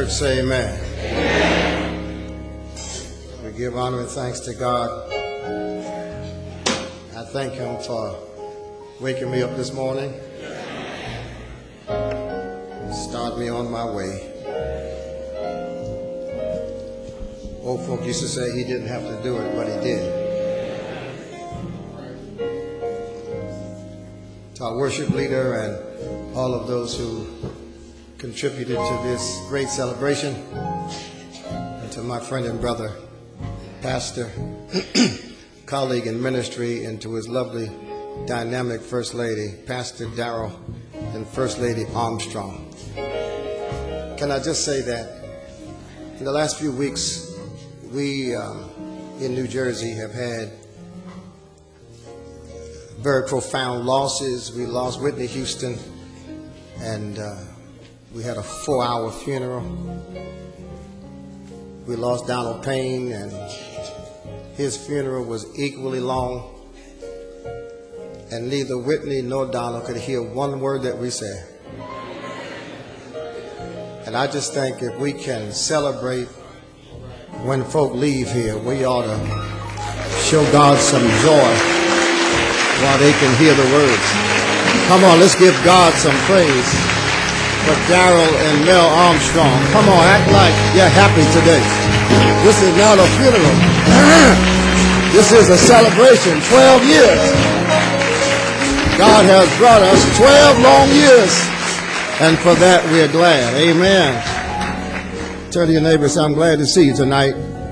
church say amen. Amen. We give honor and thanks to God. I thank him for waking me up this morning. Start me on my way. Old folk used to say he didn't have to do it, but he did. To our worship leader and all of those who contributed to this great celebration, and to my friend and brother, pastor, colleague in ministry, and to his lovely, dynamic First Lady, Pastor Darrell, and First Lady Armstrong. Can I just say that in the last few weeks, we in New Jersey have had very profound losses. We lost Whitney Houston, and we had a 4-hour funeral. We lost Donald Payne, and his funeral was equally long. And neither Whitney nor Donald could hear one word that we said. And I just think if we can celebrate when folk leave here, we ought to show God some joy while they can hear the words. Come on, let's give God some praise for Darrell and Mel Armstrong. Come on, act like you're happy today. This is not a funeral. This is a celebration. 12 years. God has brought us 12 long years, and for that we're glad. Amen. Tell your neighbors, I'm glad to see you tonight.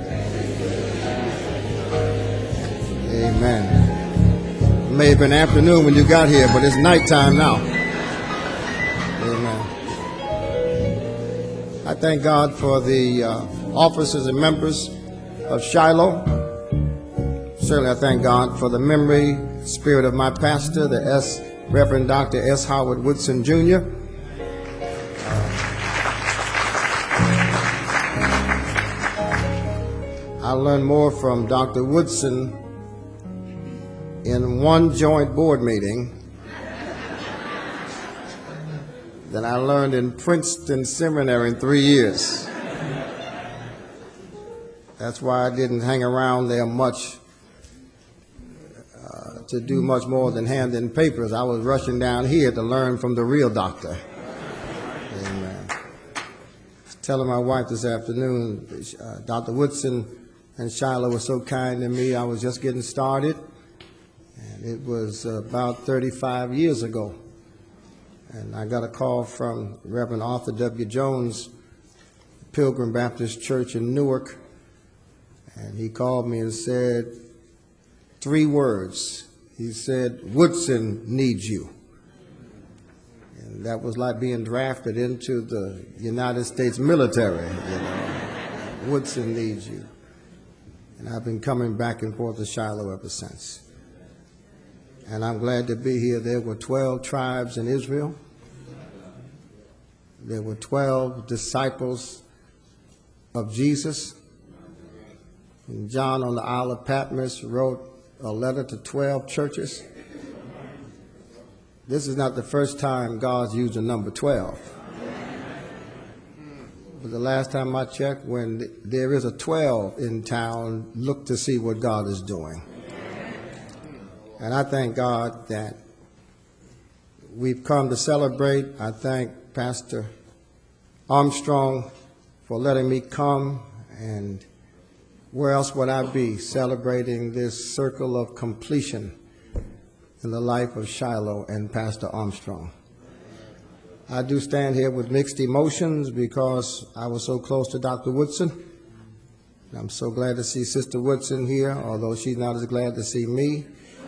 Amen. It may have been afternoon when you got here, but it's nighttime now. Amen. I thank God for the officers and members of Shiloh. Certainly I thank God for the memory, spirit of my pastor, the Reverend Dr. S. Howard Woodson, Jr. I learned more from Dr. Woodson in one joint board meeting than I learned in Princeton Seminary in 3 years. That's why I didn't hang around there much to do much more than hand in papers. I was rushing down here to learn from the real doctor. Amen. Telling my wife this afternoon, Dr. Woodson and Shiloh were so kind to me. I was just getting started, and it was about 35 years ago. And I got a call from Reverend Arthur W. Jones, Pilgrim Baptist Church in Newark, and he called me and said 3 words. He said, "Woodson needs you." And that was like being drafted into the United States military, you know. Woodson needs you. And I've been coming back and forth to Shiloh ever since. And I'm glad to be here. There were 12 tribes in Israel. There were 12 disciples of Jesus. And John on the Isle of Patmos wrote a letter to 12 churches. This is not the first time God's used the number 12. But the last time I checked, when there is a 12 in town, look to see what God is doing. And I thank God that we've come to celebrate. I thank Pastor Armstrong for letting me come, and where else would I be celebrating this circle of completion in the life of Shiloh and Pastor Armstrong? I do stand here with mixed emotions because I was so close to Dr. Woodson. I'm so glad to see Sister Woodson here, although she's not as glad to see me.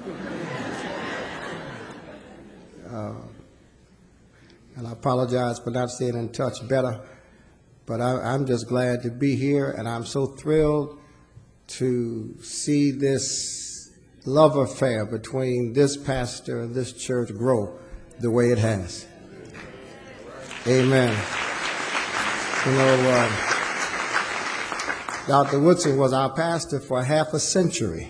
And I apologize for not staying in touch better, but I'm just glad to be here, and I'm so thrilled to see this love affair between this pastor and this church grow the way it has. Amen. You know, Dr. Woodson was our pastor for half a century.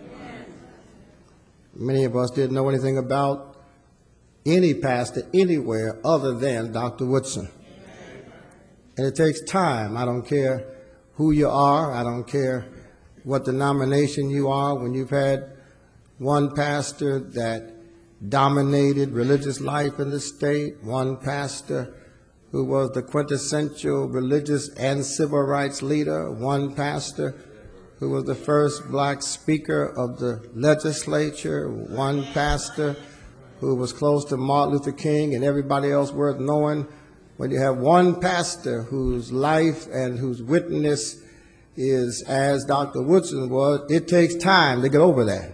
Many of us didn't know anything about any pastor anywhere other than Dr. Woodson. And it takes time. I don't care who you are. I don't care what denomination you are. When you've had one pastor that dominated religious life in the state, one pastor who was the quintessential religious and civil rights leader, one pastor who was the first black speaker of the legislature, one pastor who was close to Martin Luther King and everybody else worth knowing. When you have one pastor whose life and whose witness is as Dr. Woodson was, it takes time to get over that.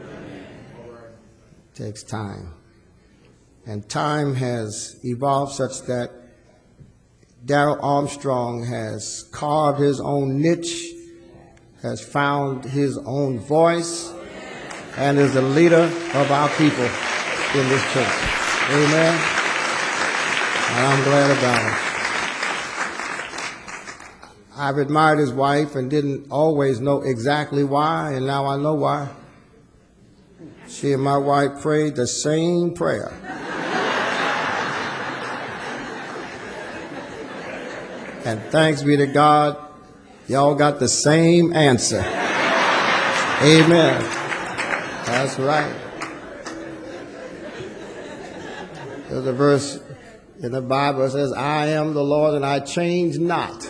It takes time. And time has evolved such that Darrell Armstrong has carved his own niche, has found his own voice, and is the leader of our people in this church. Amen. And I'm glad about it. I've admired his wife and didn't always know exactly why, and now I know why. She and my wife prayed the same prayer. And thanks be to God, y'all got the same answer. Amen. That's right. There's a verse in the Bible that says, I am the Lord and I change not.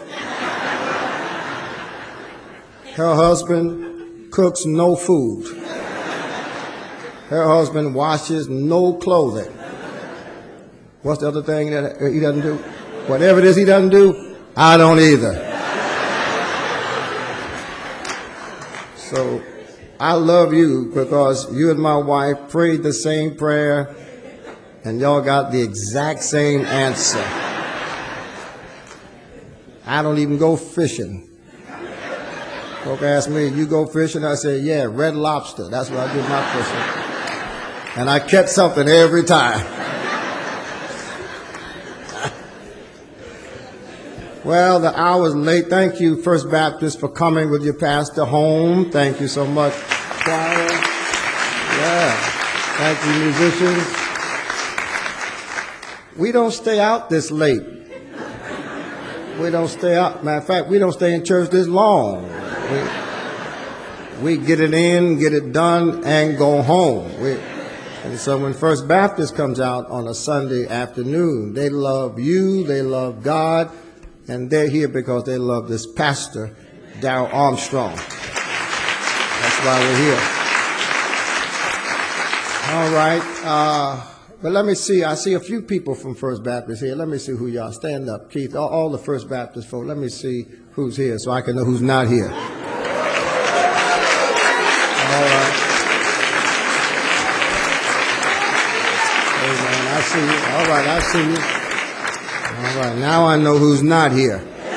Her husband cooks no food. Her husband washes no clothing. What's the other thing that he doesn't do? Whatever it is he doesn't do, I don't either. So I love you because you and my wife prayed the same prayer and y'all got the exact same answer. I don't even go fishing. Folk ask me, you go fishing? I say, yeah, Red Lobster. That's what I do my fishing. And I catch something every time. Well, the hour's late. Thank you, First Baptist, for coming with your pastor home. Thank you so much, choir. Yeah. Thank you, musicians. We don't stay out this late. We don't stay out. Matter of fact, we don't stay in church this long. We get it in, get it done, and go home. And so when First Baptist comes out on a Sunday afternoon, they love you, they love God, and they're here because they love this pastor, Darrell Armstrong. That's why we're here. All right. But let me see. I see a few people from First Baptist here. Let me see who y'all. Stand up, Keith. All the First Baptist folk. Let me see who's here so I can know who's not here. All right. Amen. I see you. All right. I see you. All right, now I know who's not here.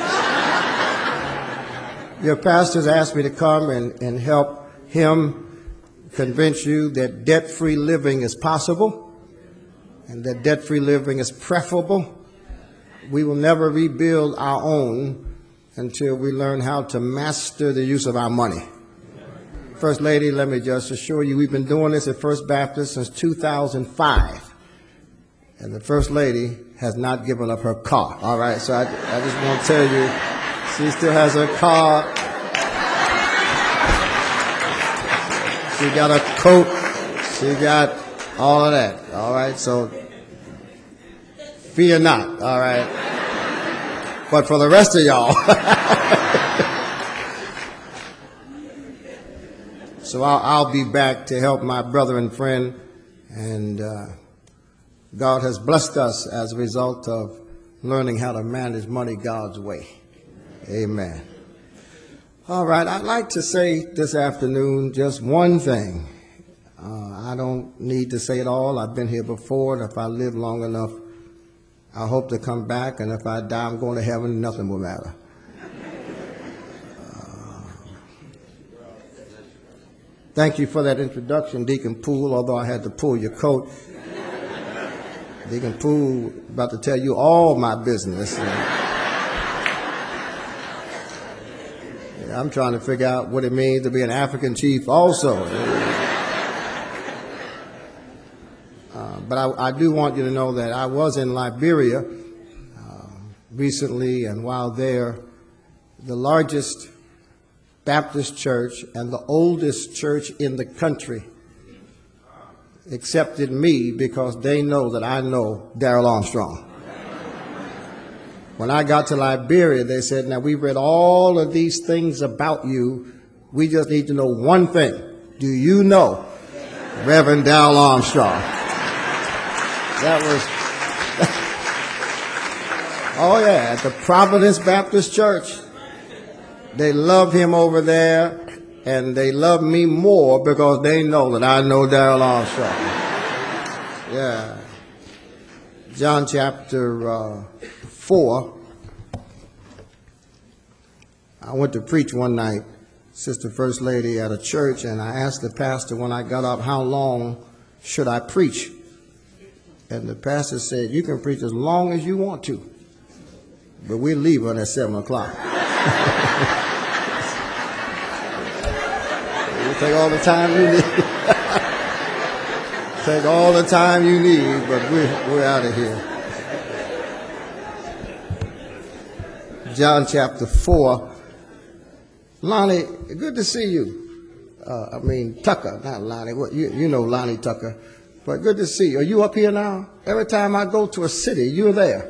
Your pastors asked me to come and help him convince you that debt-free living is possible and that debt-free living is preferable. We will never rebuild our own until we learn how to master the use of our money. First Lady, let me just assure you, we've been doing this at First Baptist since 2005. And the First Lady has not given up her car. All right, so I just want to tell you, she still has her car. She got a coat. She got all of that. All right, so fear not. All right. But for the rest of y'all, so I'll be back to help my brother and friend, and God has blessed us as a result of learning how to manage money God's way. Amen. All right, I'd like to say this afternoon just one thing. I don't need to say it all. I've been here before, and if I live long enough, I hope to come back, and if I die, I'm going to heaven, nothing will matter. Thank you for that introduction, Deacon Poole, although I had to pull your coat. Deacon Poole about to tell you all my business. I'm trying to figure out what it means to be an African chief also. But I do want you to know that I was in Liberia recently, and while there, the largest Baptist church and the oldest church in the country accepted me because they know that I know Darrell Armstrong. When I got to Liberia, they said, now we've read all of these things about you. We just need to know one thing. Do you know Reverend Darrell Armstrong? That was, oh yeah, at the Providence Baptist Church. They love him over there, and they love me more because they know that I know Darrell Armstrong. Yeah. John chapter 4. I went to preach one night, Sister First Lady, at a church, and I asked the pastor when I got up, how long should I preach? And the pastor said, you can preach as long as you want to, but we'll leave on at 7 o'clock. You take all the time you need. Take all the time you need, but we're out of here. John chapter 4. Lonnie, good to see you. Tucker, not Lonnie. You know Lonnie Tucker. But good to see you. Are you up here now? Every time I go to a city, you're there.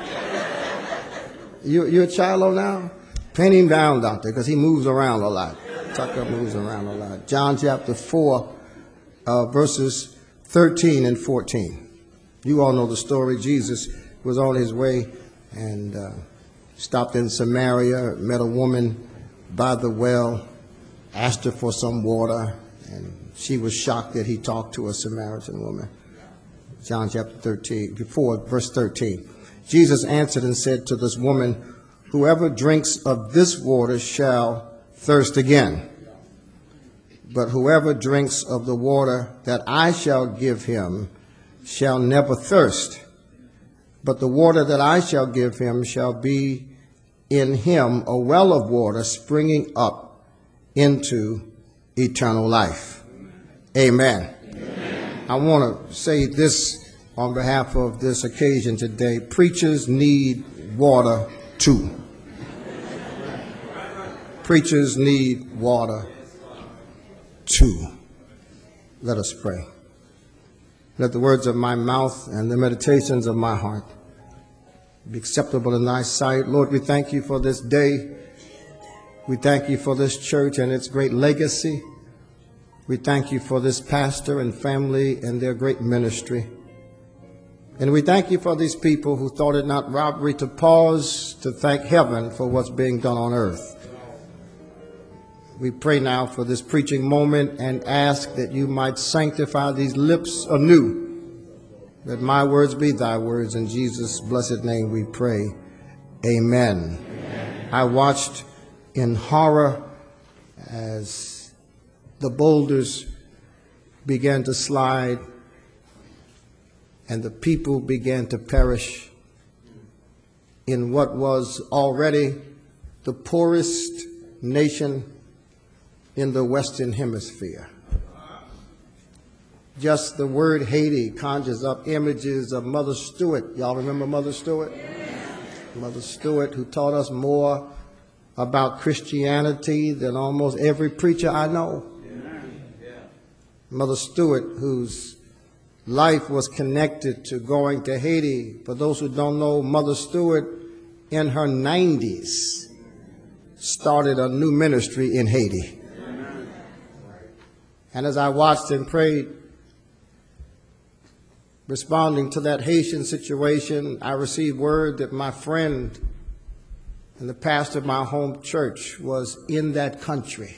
You're Shiloh now? Pin him down, doctor, because he moves around a lot. Tucker moves around a lot. John chapter 4, verses 13 and 14. You all know the story. Jesus was on his way and stopped in Samaria, met a woman by the well, asked her for some water, and she was shocked that he talked to a Samaritan woman. John chapter 4, verse 13. Jesus answered and said to this woman, whoever drinks of this water shall thirst again. But whoever drinks of the water that I shall give him shall never thirst. But the water that I shall give him shall be in him a well of water springing up into eternal life. Amen. Amen. I want to say this on behalf of this occasion today. Preachers need water too. Preachers need water too. Let us pray. Let the words of my mouth and the meditations of my heart be acceptable in thy sight. Lord, we thank you for this day. We thank you for this church and its great legacy. We thank you for this pastor and family and their great ministry. And we thank you for these people who thought it not robbery to pause to thank heaven for what's being done on earth. We pray now for this preaching moment and ask that you might sanctify these lips anew, that my words be thy words. In Jesus' blessed name we pray. Amen. Amen. I watched in horror as the boulders began to slide and the people began to perish in what was already the poorest nation in the Western Hemisphere. Just the word Haiti conjures up images of Mother Stewart. Y'all remember Mother Stewart? Mother Stewart, who taught us more about Christianity than almost every preacher I know. Mother Stewart, whose life was connected to going to Haiti. For those who don't know, Mother Stewart, in her 90s, started a new ministry in Haiti. And as I watched and prayed, responding to that Haitian situation, I received word that my friend and the pastor of my home church was in that country.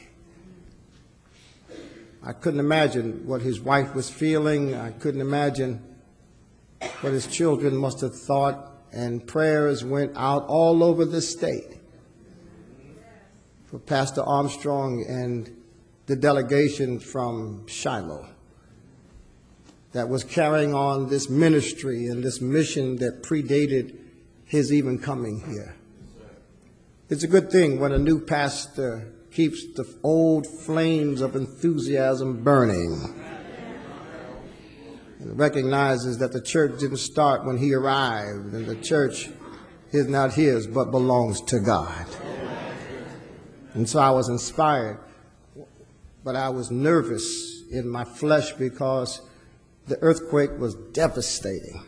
I couldn't imagine what his wife was feeling. I couldn't imagine what his children must have thought. And prayers went out all over the state for Pastor Armstrong and the delegation from Shiloh that was carrying on this ministry and this mission that predated his even coming here. It's a good thing when a new pastor keeps the old flames of enthusiasm burning and recognizes that the church didn't start when he arrived, and the church is not his, but belongs to God. And so I was inspired, but I was nervous in my flesh because the earthquake was devastating.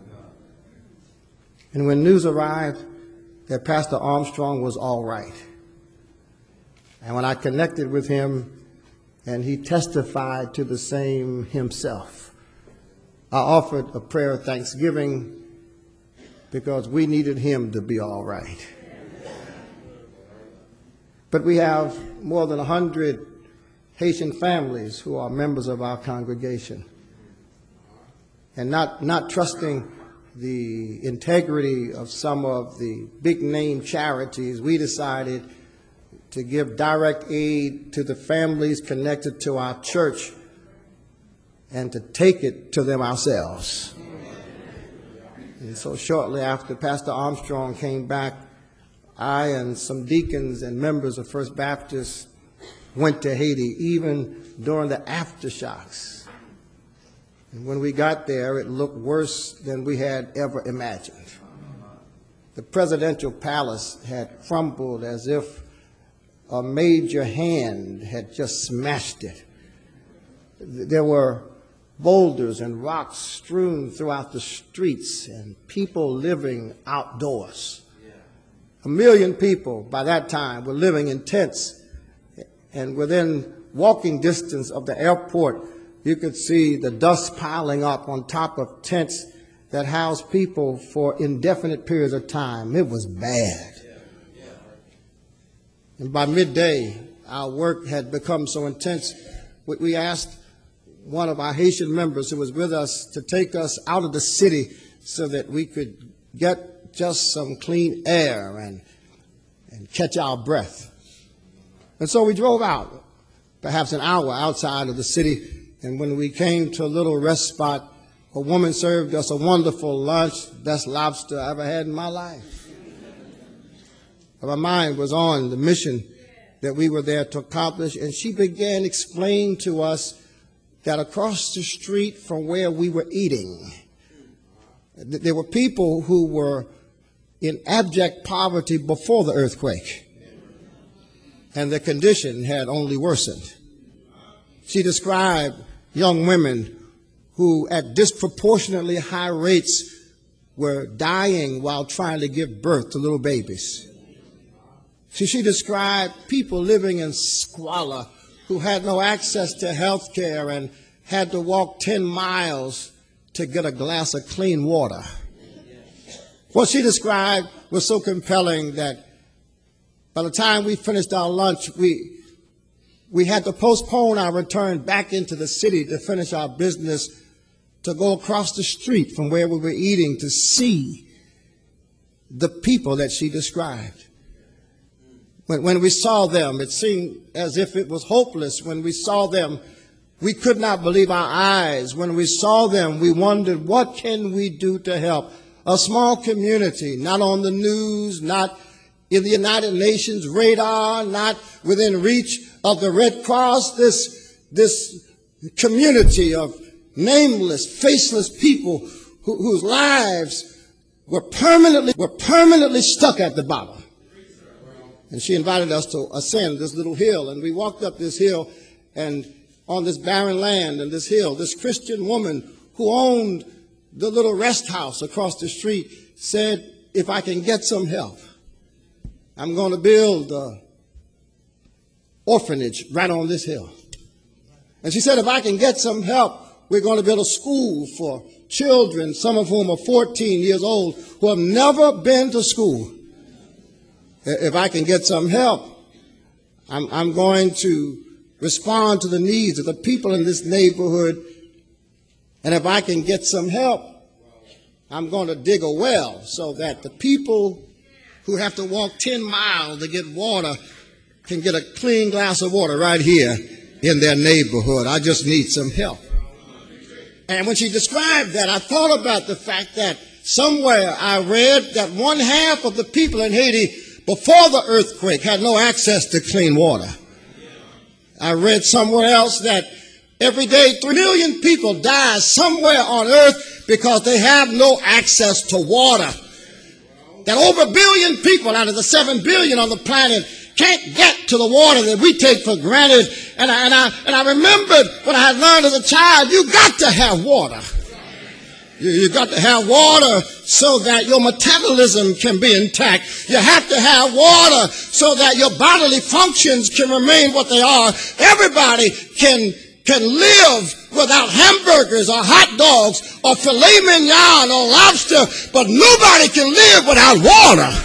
And when news arrived that Pastor Armstrong was all right, and when I connected with him and he testified to the same himself, I offered a prayer of thanksgiving because we needed him to be all right. But we have more than 100 Haitian families who are members of our congregation. And not trusting the integrity of some of the big name charities, we decided to give direct aid to the families connected to our church and to take it to them ourselves. And so shortly after Pastor Armstrong came back, I and some deacons and members of First Baptist went to Haiti, even during the aftershocks. And when we got there, it looked worse than we had ever imagined. The presidential palace had crumbled as if a major hand had just smashed it. There were boulders and rocks strewn throughout the streets and people living outdoors. 1 million people by that time were living in tents, and within walking distance of the airport, you could see the dust piling up on top of tents that housed people for indefinite periods of time. It was bad. And by midday, our work had become so intense, we asked one of our Haitian members who was with us to take us out of the city so that we could get just some clean air and catch our breath. And so we drove out, perhaps an hour outside of the city, and when we came to a little rest spot, a woman served us a wonderful lunch, best lobster I ever had in my life. My mind was on the mission that we were there to accomplish, and she began explaining to us that across the street from where we were eating, there were people who were in abject poverty before the earthquake, and their condition had only worsened. She described young women who at disproportionately high rates were dying while trying to give birth to little babies. She described people living in squalor who had no access to health care and had to walk 10 miles to get a glass of clean water. What she described was so compelling that by the time we finished our lunch, we had to postpone our return back into the city to finish our business, to go across the street from where we were eating to see the people that she described. When we saw them, it seemed as if it was hopeless. When we saw them, we could not believe our eyes. When we saw them, we wondered, what can we do to help? A small community, not on the news, not in the United Nations radar, not within reach of the Red Cross, this community of nameless, faceless people whose lives were permanently stuck at the bottom. And she invited us to ascend this little hill, and we walked up this hill, and on this barren land and this hill, this Christian woman who owned the little rest house across the street said, if I can get some help, I'm going to build an orphanage right on this hill. And she said, if I can get some help, we're going to build a school for children, some of whom are 14 years old, who have never been to school. If I can get some help, I'm going to respond to the needs of the people in this neighborhood. And if I can get some help, I'm going to dig a well so that the people who have to walk 10 miles to get water can get a clean glass of water right here in their neighborhood. I just need some help. And when she described that, I thought about the fact that somewhere I read that 1/2 of the people in Haiti before the earthquake had no access to clean water. I read somewhere else that every day 3 million people die somewhere on earth because they have no access to water. that over 1 billion people out of the 7 billion on the planet can't get to the water that we take for granted. And I remembered what I had learned as a child. You got to have water. You got to have water so that your metabolism can be intact. You have to have water so that your bodily functions can remain what they are. Everybody can live without hamburgers or hot dogs or filet mignon or lobster, but nobody can live without water.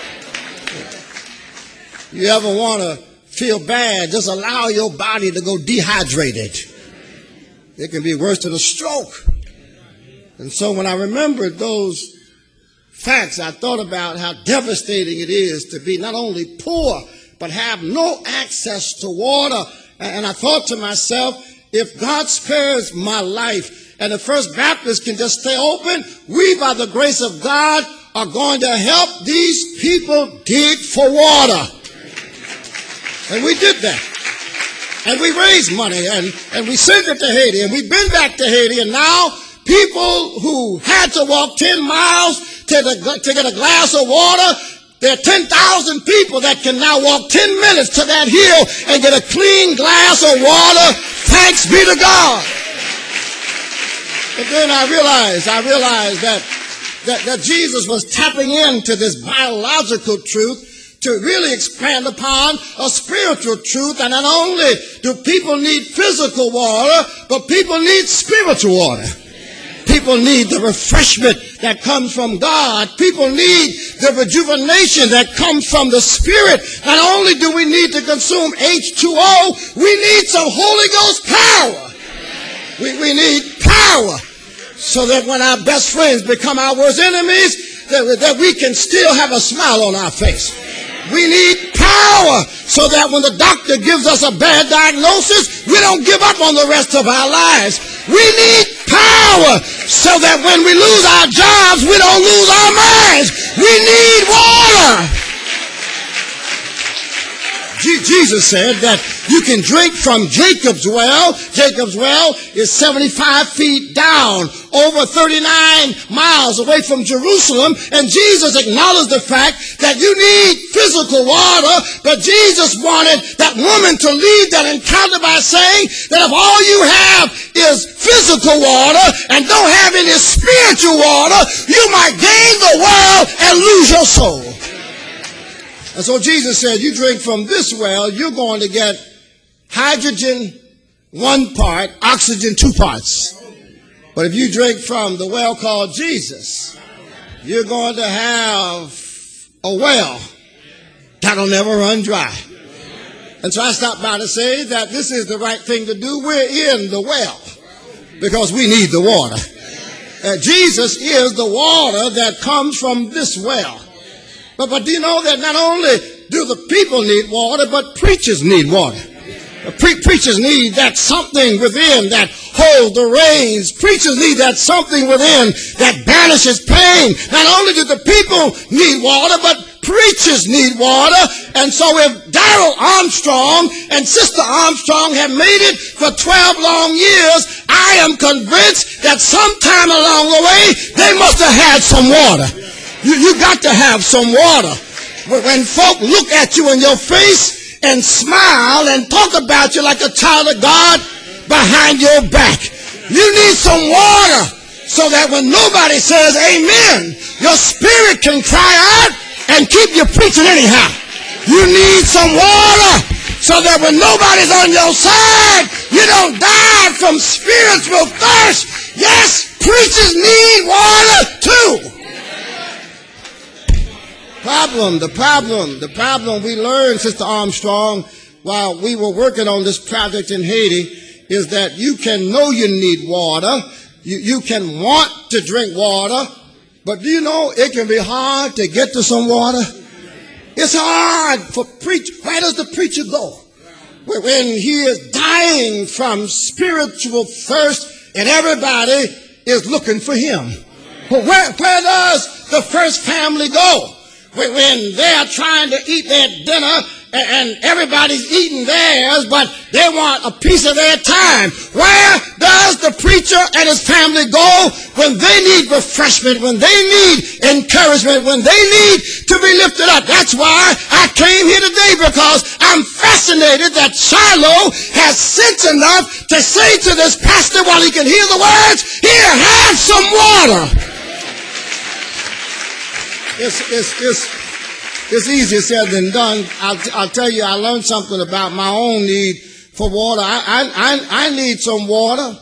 You ever want to feel bad? Just allow your body to go dehydrated. It can be worse than a stroke. And so when I remembered those facts, I thought about how devastating it is to be not only poor, but have no access to water. And I thought to myself, if God spares my life and the First Baptist can just stay open, we, by the grace of God, are going to help these people dig for water. And we did that. And we raised money and we sent it to Haiti. And we've been back to Haiti. And now people who had to walk 10 miles to get a glass of water, there are 10,000 people that can now walk 10 minutes to that hill and get a clean glass of water. Thanks be to God. But then I realized that Jesus was tapping into this biological truth to really expand upon a spiritual truth. And not only do people need physical water, but people need spiritual water. People need the refreshment that comes from God. People need the rejuvenation that comes from the Spirit. Not only do we need to consume H2O, we need some Holy Ghost power. We need power so that when our best friends become our worst enemies, that we can still have a smile on our face. We need power so that when the doctor gives us a bad diagnosis, we don't give up on the rest of our lives. We need power so that when we lose our jobs, we don't lose our minds. We need water. Jesus said that you can drink from Jacob's well. Jacob's well is 75 feet down, over 39 miles away from Jerusalem. And Jesus acknowledged the fact that you need physical water, but Jesus wanted that woman to leave that encounter by saying that if all you have is physical water and don't have any spiritual water, you might gain the world and lose your soul. And so Jesus said, you drink from this well, you're going to get hydrogen 1 part, oxygen 2 parts. But if you drink from the well called Jesus, you're going to have a well that'll never run dry. And so I stopped by to say that this is the right thing to do. We're in the well because we need the water. Jesus is the water that comes from this well. But do you know that not only do the people need water, but preachers need water. Preachers need that something within that holds the reins. Preachers need that something within that banishes pain. Not only do the people need water, but preachers need water. And so if Darrell Armstrong and Sister Armstrong have made it for 12 long years, I am convinced that sometime along the way, they must have had some water. You got to have some water. When folk look at you in your face and smile and talk about you like a child of God behind your back, you need some water so that when nobody says amen, your spirit can cry out and keep you preaching anyhow. You need some water so that when nobody's on your side, you don't die from spiritual thirst. Yes, preachers need water too. The problem we learned, Sister Armstrong, while we were working on this project in Haiti, is that you can know you need water, you can want to drink water, but do you know it can be hard to get to some water? It's hard for preacher. Where does the preacher go? When he is dying from spiritual thirst and everybody is looking for him. But where does the first family go? When they are trying to eat their dinner and everybody's eating theirs, but they want a piece of their time. Where does the preacher and his family go when they need refreshment, when they need encouragement, when they need to be lifted up? That's why I came here today, because I'm fascinated that Shiloh has sense enough to say to this pastor while he can hear the words, "Here, have some water." It's easier said than done. I'll tell you, I learned something about my own need for water. I need some water.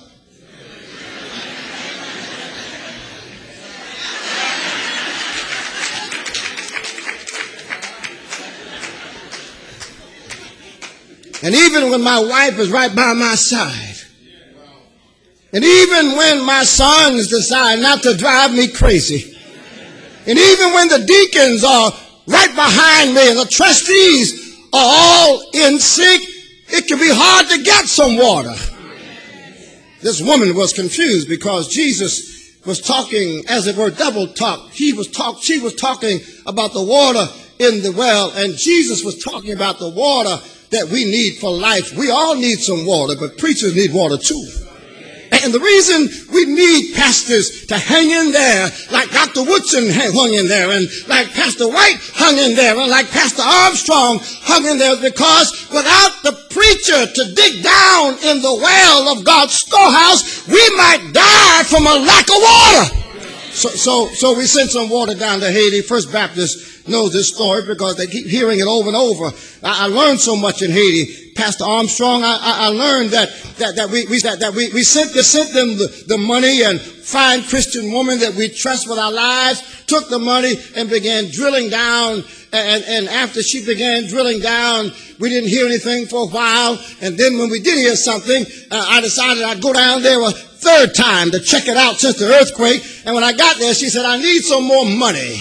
And even when my wife is right by my side, and even when my sons decide not to drive me crazy, and even when the deacons are right behind me and the trustees are all in sync, it can be hard to get some water. This woman was confused because Jesus was talking, as it were, double talk. She was talking about the water in the well, and Jesus was talking about the water that we need for life. We all need some water, but preachers need water too. And the reason we need pastors to hang in there, like Dr. Woodson hung in there, and like Pastor White hung in there, and like Pastor Armstrong hung in there, is because without the preacher to dig down in the well of God's storehouse, we might die from a lack of water. So we sent some water down to Haiti. First Baptist knows this story because they keep hearing it over and over. I learned so much in Haiti. Pastor Armstrong, I learned that we sent them the money, and fine Christian woman that we trust with our lives took the money and began drilling down. And after she began drilling down, we didn't hear anything for a while. And then when we did hear something, I decided I'd go down there a third time to check it out since the earthquake. And when I got there, she said, "I need some more money."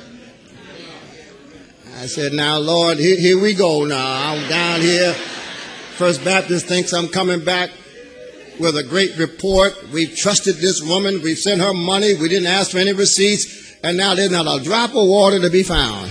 I said, "Now, Lord, here we go now. I'm down here. First Baptist thinks I'm coming back with a great report. We've trusted this woman. We've sent her money. We didn't ask for any receipts. And now there's not a drop of water to be found.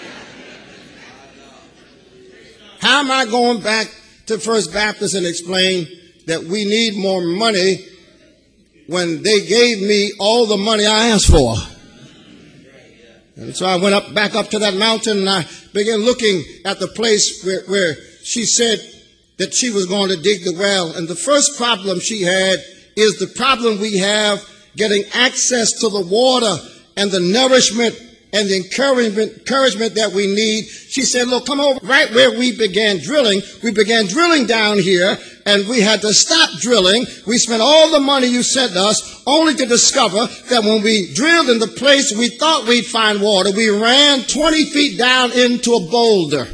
How am I going back to First Baptist and explain that we need more money when they gave me all the money I asked for?" And so I went back up to that mountain, and I began looking at the place where she said that she was going to dig the well. And the first problem she had is the problem we have getting access to the water and the nourishment and the encouragement that we need. She said, "Look, come over right where we began drilling. We began drilling down here, and we had to stop drilling. We spent all the money you sent us, only to discover that when we drilled in the place we thought we'd find water, we ran 20 feet down into a boulder."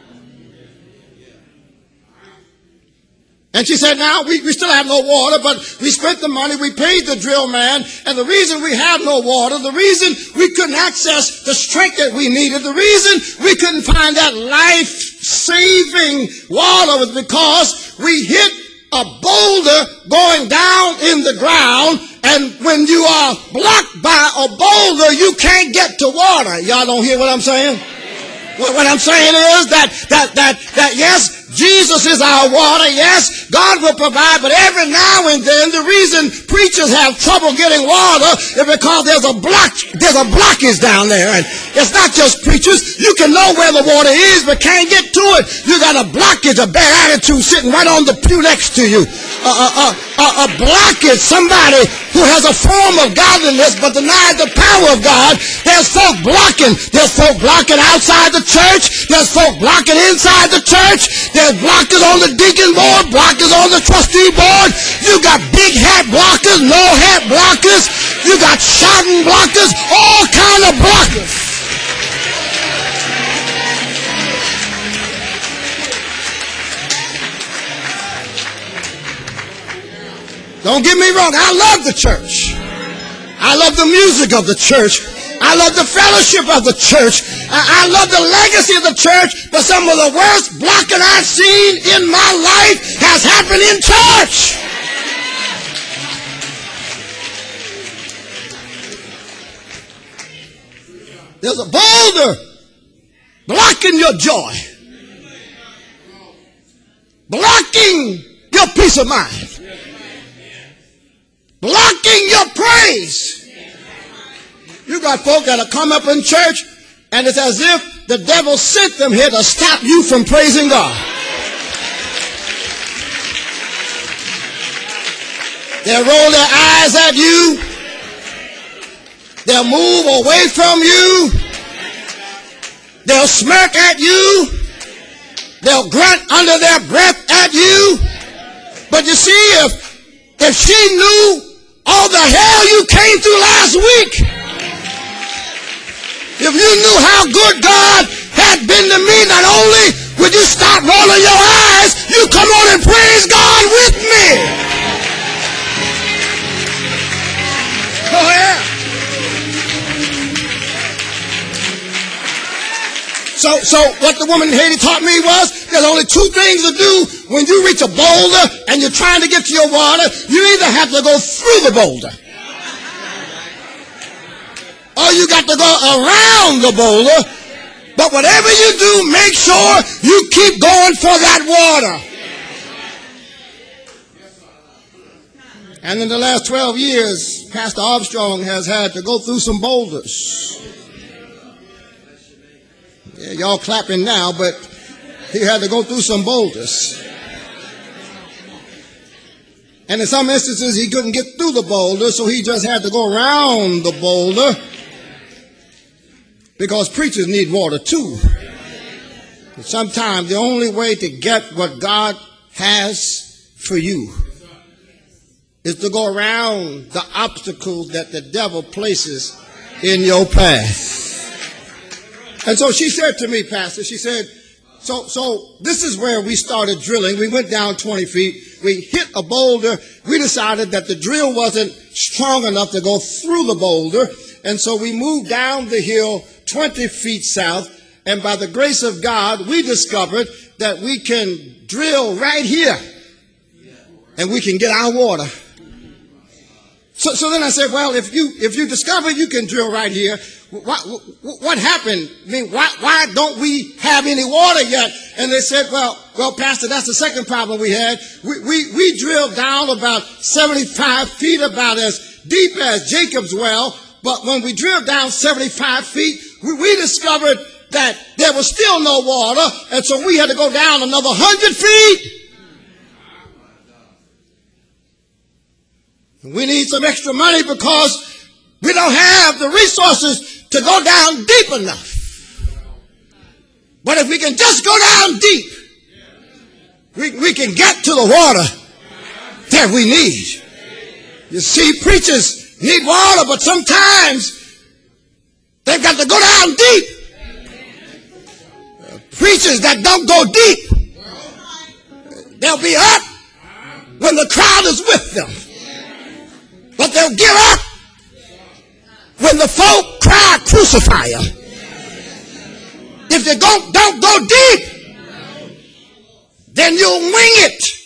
And she said, "Now, we still have no water, but we spent the money, we paid the drill man, and the reason we have no water, the reason we couldn't access the strength that we needed, the reason we couldn't find that life-saving water was because we hit a boulder going down in the ground, and when you are blocked by a boulder, you can't get to water." Y'all don't hear what I'm saying? What I'm saying is that yes, Jesus is our water. Yes, God will provide, but every now and then the reason preachers have trouble getting water is because there's a blockage down there. And it's not just preachers. You can know where the water is, but can't get to it. You got a blockage, a bad attitude sitting right on the pew next to you. A blockage, somebody who has a form of godliness but denies the power of God. There's folk blocking. There's folk blocking outside the church. There's folk blocking inside the church. There's blockers on the deacon board, blockers on the trustee board. You got big hat blockers, no hat blockers. You got shouting blockers, all kind of blockers. Don't get me wrong, I love the church. I love the music of the church. I love the fellowship of the church. I love the legacy of the church, but some of the worst blocking I've seen in my life has happened in church. There's a boulder blocking your joy. blocking your peace of mind, blocking your praise. You got folk that'll come up in church and it's as if the devil sent them here to stop you from praising God. They'll roll their eyes at you. They'll move away from you. They'll smirk at you. They'll grunt under their breath at you. But you see, if she knew all the hell you came through last week, if you knew how good God had been to me, not only would you stop rolling your eyes, you come on and praise God with me. Oh, yeah. So what the woman in Haiti taught me was there's only two things to do when you reach a boulder and you're trying to get to your water. You either have to go through the boulder or you got to go around the boulder. But whatever you do, make sure you keep going for that water. And in the last 12 years, Pastor Armstrong has had to go through some boulders. Yeah, y'all clapping now, but he had to go through some boulders. And in some instances, he couldn't get through the boulder, so he just had to go around the boulder because preachers need water too. And sometimes the only way to get what God has for you is to go around the obstacles that the devil places in your path. And so she said to me, Pastor, she said, so this is where we started drilling. We went down 20 feet. We hit a boulder. We decided that the drill wasn't strong enough to go through the boulder. And so we moved down the hill 20 feet south. And by the grace of God, we discovered that we can drill right here and we can get our water. So then I said, well, if you discover you can drill right here, what happened? I mean, why don't we have any water yet? And they said, well, Pastor, that's the second problem we had. We drilled down about 75 feet, about as deep as Jacob's well. But when we drilled down 75 feet, we discovered that there was still no water. And so we had to go down another 100 feet. We need some extra money because we don't have the resources to go down deep enough. But if we can just go down deep, we can get to the water that we need. You see, preachers need water, but sometimes they've got to go down deep. Preachers that don't go deep, they'll be up when the crowd is with them. But they'll give up when the folk cry, crucify him. If they don't go deep, then you'll wing it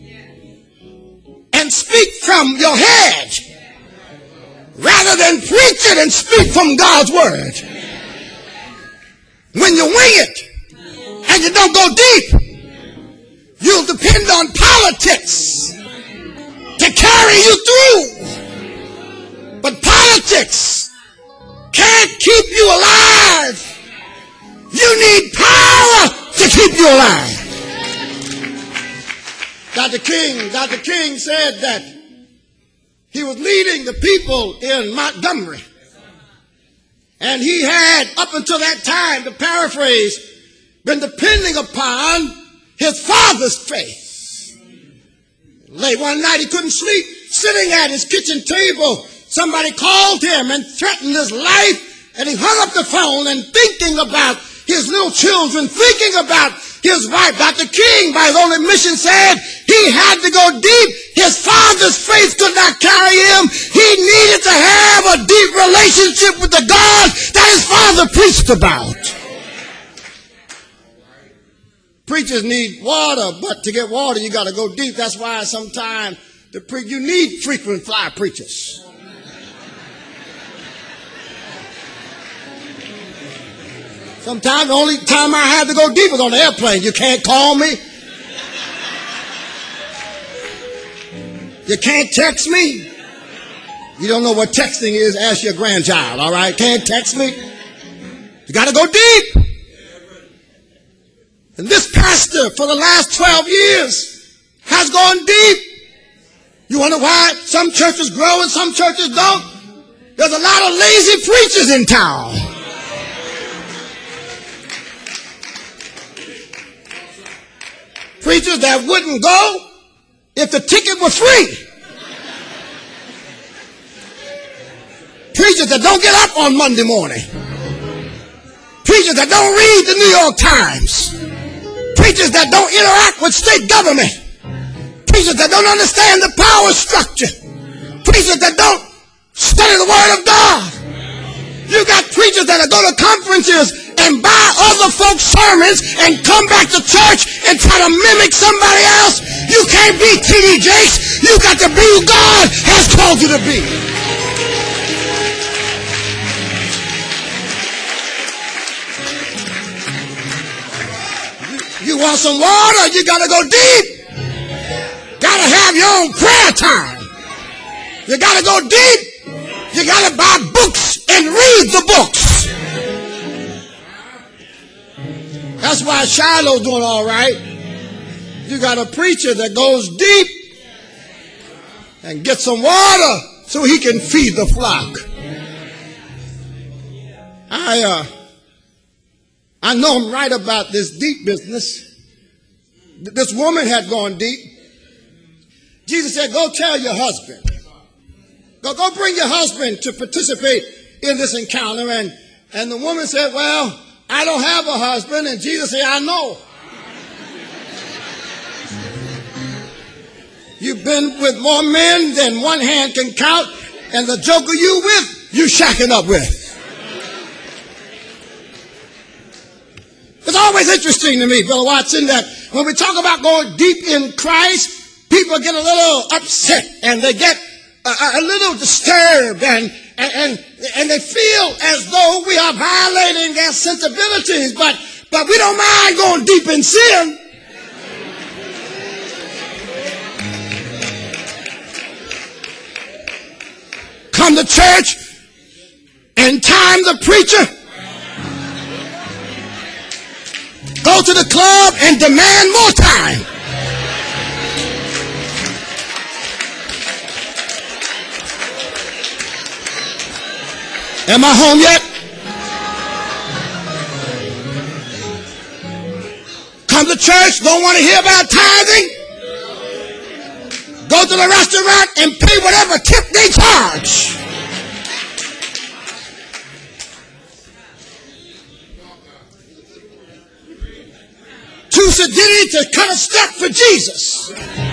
and speak from your head rather than preach it and speak from God's word. When you wing it and you don't go deep, you'll depend on politics to carry you through. But politics can't keep you alive. You need power to keep you alive. Dr. King said that he was leading the people in Montgomery. And he had, up until that time, to paraphrase, been depending upon his father's faith. Late one night he couldn't sleep, sitting at his kitchen table. Somebody called him and threatened his life, and he hung up the phone and thinking about his little children, thinking about his wife. Dr. King, by his own admission, said he had to go deep. His father's faith could not carry him. He needed to have a deep relationship with the God that his father preached about. Preachers need water, but to get water, you got to go deep. That's why sometimes you need frequent flyer preachers. Sometimes the only time I had to go deep was on the airplane. You can't call me. You can't text me. You don't know what texting is, ask your grandchild, all right? Can't text me. You got to go deep. And this pastor for the last 12 years has gone deep. You wonder why some churches grow and some churches don't? There's a lot of lazy preachers in town. Preachers that wouldn't go if the ticket were free. Preachers that don't get up on Monday morning. Preachers that don't read the New York Times. Preachers that don't interact with state government. Preachers that don't understand the power structure. Preachers that don't study the Word of God. You got preachers that go to conferences and buy other folks' sermons and come back to church and try to mimic somebody else. You can't be T.D. Jakes. You got to be who God has called you to be. You want some water, you got to go deep. Got to have your own prayer time. You got to go deep. You got to buy books and read the books. That's why Shiloh's doing all right. You got a preacher that goes deep and gets some water so he can feed the flock. I know I'm right about this deep business. This woman had gone deep. Jesus said, go tell your husband. Go bring your husband to participate in this encounter. And the woman said, well, I don't have a husband. And Jesus said, I know. You've been with more men than one hand can count. And the joker you with, you shacking up with. It's always interesting to me, Brother Watson, that when we talk about going deep in Christ, people get a little upset and they get a little disturbed and they feel as though we are violating their sensibilities, but we don't mind going deep in sin. Come to church and time the preacher. Go to the club and demand more time. Am I home yet? Come to church, don't want to hear about tithing. Go to the restaurant and pay whatever tip they charge. Too sedity to cut a step for Jesus.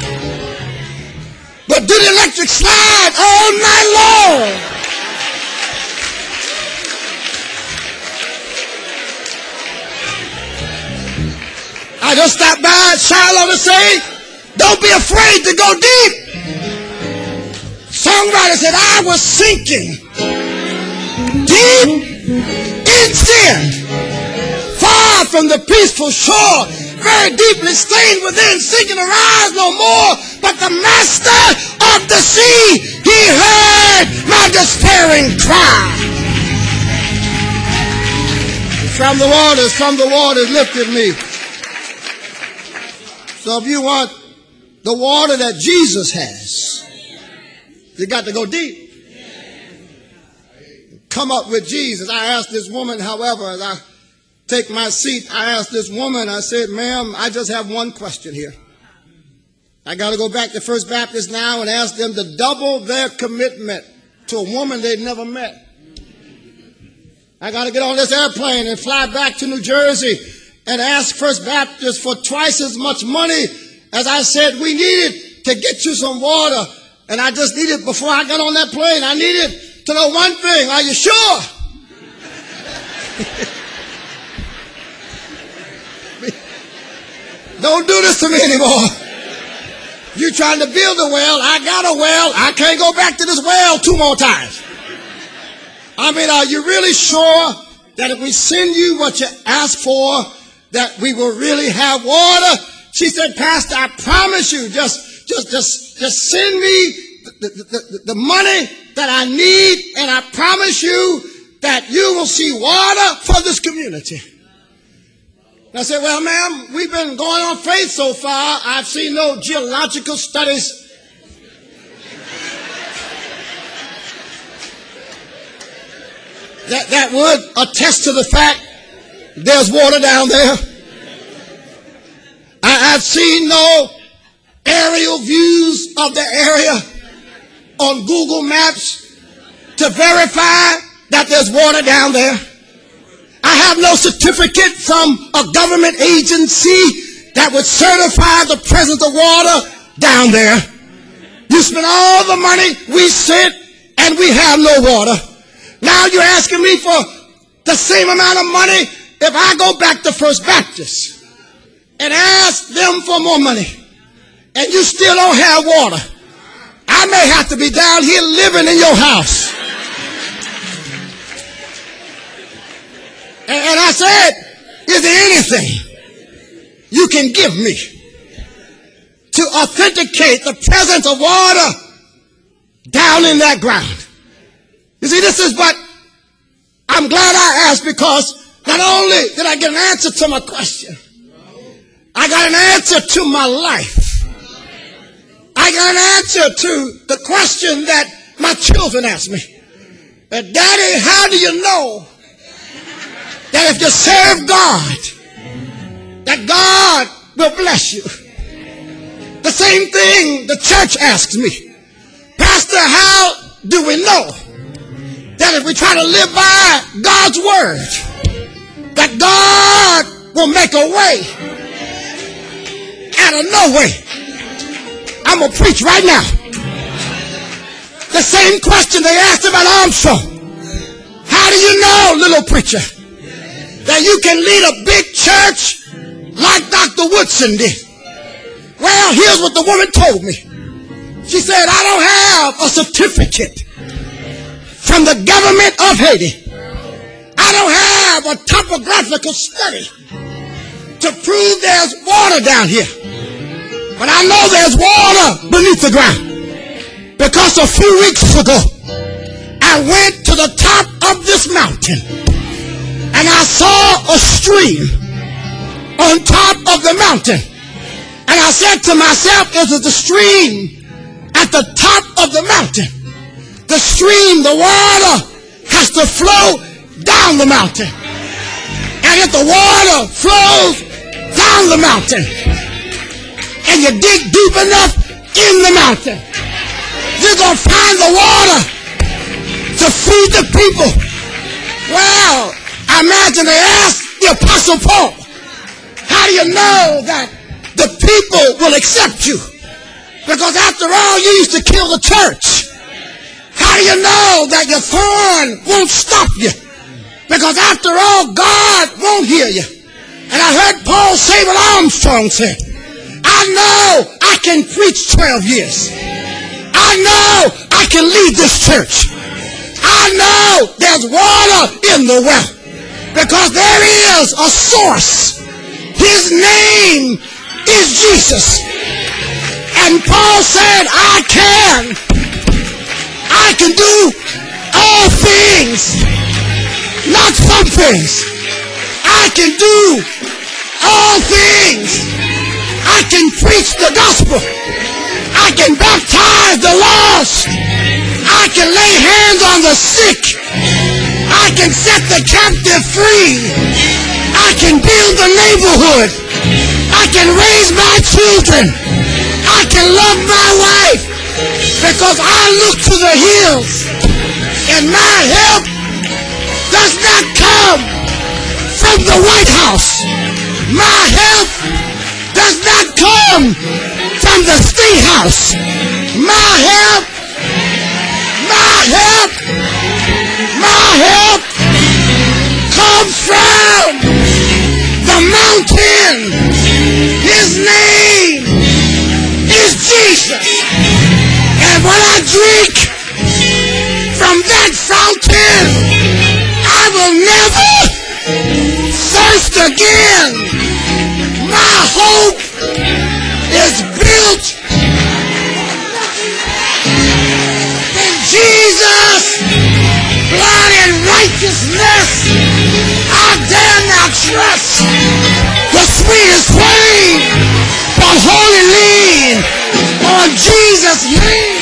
But do the electric slide all night long. I just stopped by Shiloh to say, don't be afraid to go deep. Songwriter said, I was sinking deep in sin, far from the peaceful shore, very deeply stained within, sinking to rise no more. But the master of the sea, he heard my despairing cry. From the waters lifted me. So if you want the water that Jesus has, you got to go deep. Come up with Jesus. I asked this woman, however, as I take my seat, I asked this woman, I said, ma'am, I just have one question here. I got to go back to First Baptist now and ask them to double their commitment to a woman they'd never met. I got to get on this airplane and fly back to New Jersey and ask First Baptist for twice as much money as I said we needed to get you some water. And I just needed, before I got on that plane, I needed to know one thing. Are you sure? Don't do this to me anymore. You trying to build a well. I got a well. I can't go back to this well 2 more times. I mean, are you really sure that if we send you what you ask for, that we will really have water? She said, Pastor, I promise you, just Just send me the money that I need, and I promise you that you will see water for this community. And I said, well, ma'am, we've been going on faith so far. I've seen no geological studies that would attest to the fact there's water down there. I've seen no aerial views of the area on Google Maps to verify that there's water down there. I have no certificate from a government agency that would certify the presence of water down there. You spend all the money we sent and we have no water. Now you're asking me for the same amount of money if I go back to First Baptist and ask them for more money and you still don't have water. I may have to be down here living in your house. And I said, is there anything you can give me to authenticate the presence of water down in that ground? You see, this is what I'm glad I asked, because not only did I get an answer to my question, I got an answer to my life. I got an answer to the question that my children asked me. Daddy, how do you know that if you serve God, that God will bless you? The same thing the church asks me. Pastor, how do we know that if we try to live by God's word, that God will make a way out of no way? I'm going to preach right now. The same question they asked about Armstrong. How do you know, little preacher, that you can lead a big church like Dr. Woodson did? Well, here's what the woman told me. She said, I don't have a certificate from the government of Haiti. I don't have a topographical study to prove there's water down here. But I know there's water beneath the ground, because a few weeks ago I went to the top of this mountain and I saw a stream on top of the mountain, and I said to myself, is it the stream at the top of the mountain? The stream, the water has to flow down the mountain, and if the water flows down the mountain and you dig deep enough in the mountain, you're going to find the water to feed the people. Well, I imagine they asked the Apostle Paul, how do you know that the people will accept you? Because after all, you used to kill the church. How do you know that your thorn won't stop you? Because after all, God won't hear you. And I heard Paul say what Armstrong said. I know I can preach 12 years. I know I can lead this church. I know there's water in the well, because there is a source. His name is Jesus. And Paul said, I can do all things, not some things. I can do all things. I can preach the gospel. I can baptize the lost. I can lay hands on the sick. I can set the captive free. I can build the neighborhood. I can raise my children. I can love my wife, because I look to the hills and my help does not come from the White House. My help does not come from the State House. My help comes from the mountain. His name is Jesus. And when I drink from that fountain, I will never thirst again. My hope is built Jesus' name.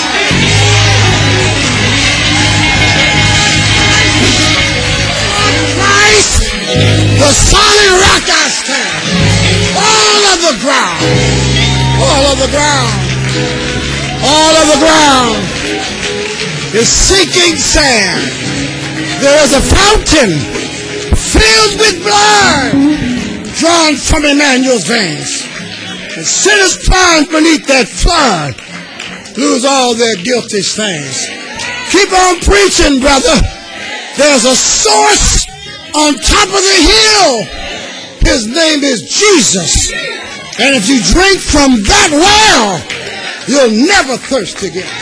Christ, the solid rock I stand. All of the ground, all of the ground, all of the ground is sinking sand. There is a fountain filled with blood drawn from Emmanuel's veins. And sinners plunge beneath that flood, lose all their guilty stains. Keep on preaching, brother. There's a source on top of the hill. His name is Jesus. And if you drink from that well, you'll never thirst again.